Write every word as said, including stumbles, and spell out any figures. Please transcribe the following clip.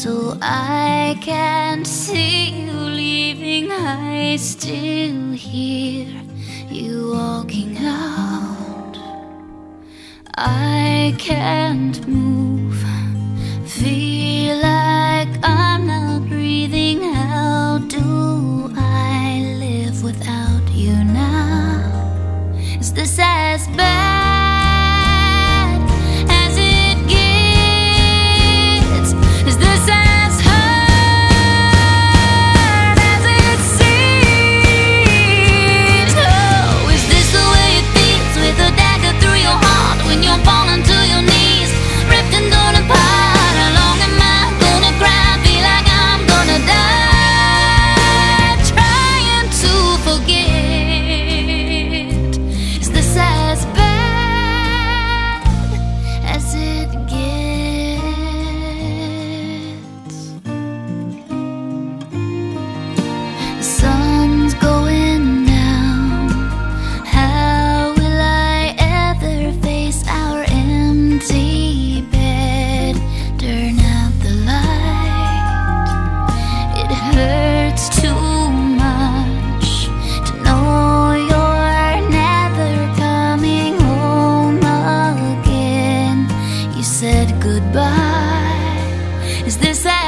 So I can't see you leaving, I still hear you walking out. I can't move, feel like I'm not breathing. How do I live without you now? Is this as bad as it gets? Is this as hard as it seems? Oh, is this the way it feels, with a dagger through your heart, when you're falling to your knees, ripped and torn apart? How long am I gonna cry, feel like I'm gonna die, trying to forget? Is this as bad as it gets? The sun's going down. How will I ever face our empty bed? Turn out the light. It hurts too much to know you're never coming home again. You said goodbye. Is this